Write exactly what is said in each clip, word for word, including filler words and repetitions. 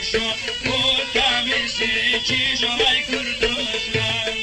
شو تامیسی چی جای کردستان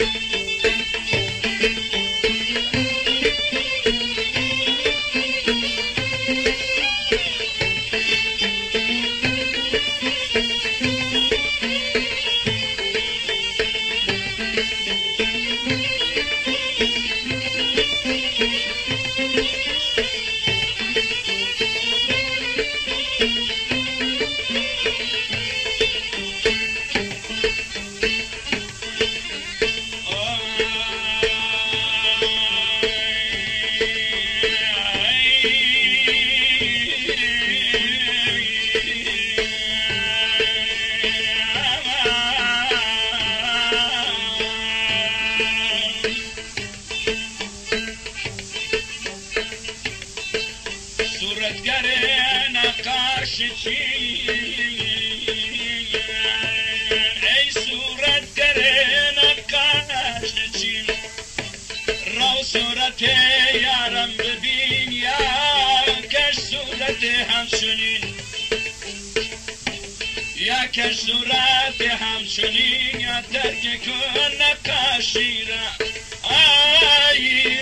ای صورت گره نقاش چین رو صورت یارم ببین یا کش صورت همچنین یا کش صورت همچنین یا ترک کن نقاشی را آی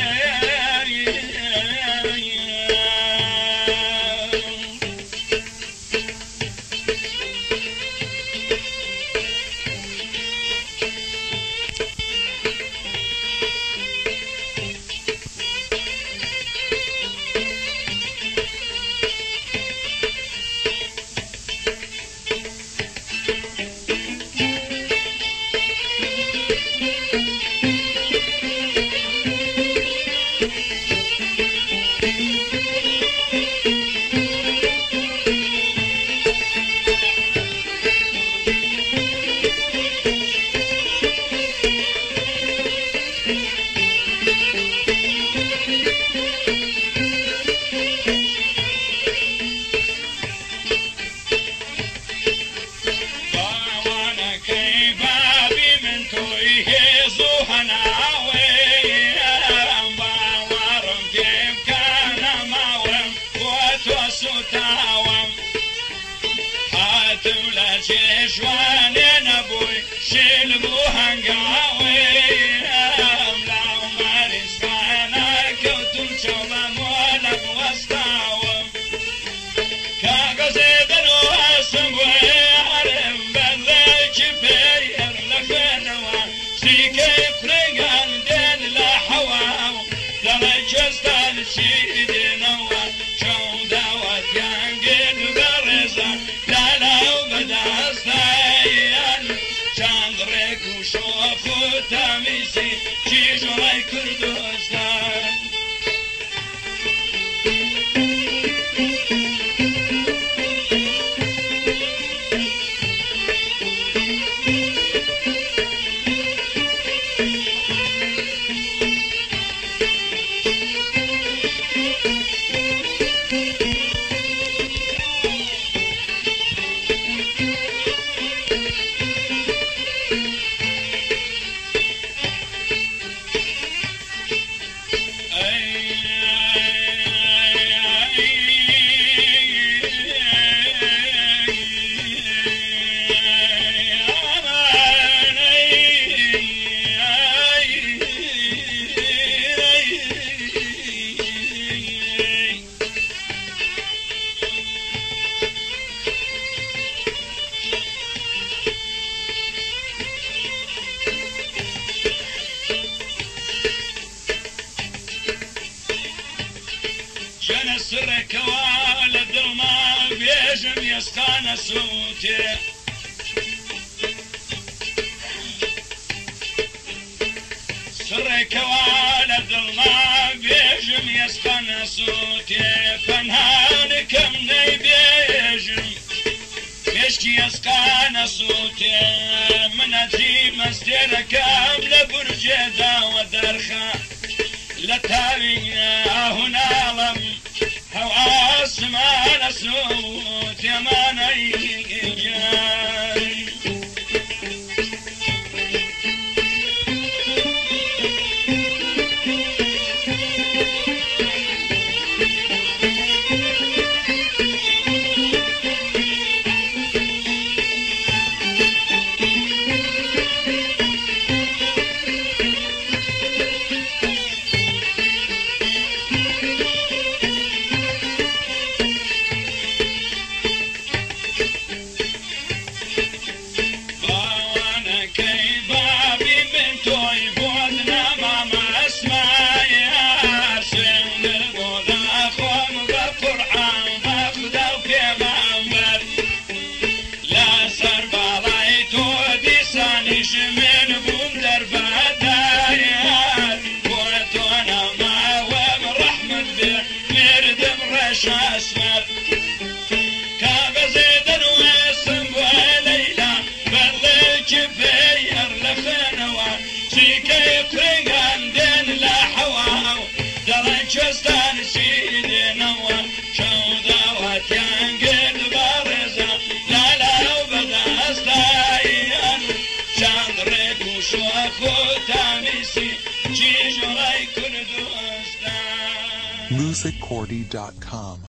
جواني نبوي شلبو هنقاوي املاو مارسانا كوتم شوبا مولا بوستاوم كاقزي دنو اسمبوي عرم بلي كبير لخنوا سيكي فرقان دين لا حواو درجستان سيدي نوا شو داوات يانجل برزا لا لا بداستايان چندرك وشوف تاميسي چي جوي كردستان جنى سرك والد وما بيجم يسقان صوتي سرك والد وما بيجم يسقان صوتي فنهانك مني بيجم مشكي يسقان صوتي من أجيب مستيرك كامل برجدا ودرخا لتاري هنا لم حواس ما نسوت يا ماني جاي چی جوڵای کوردستان music cordy dot com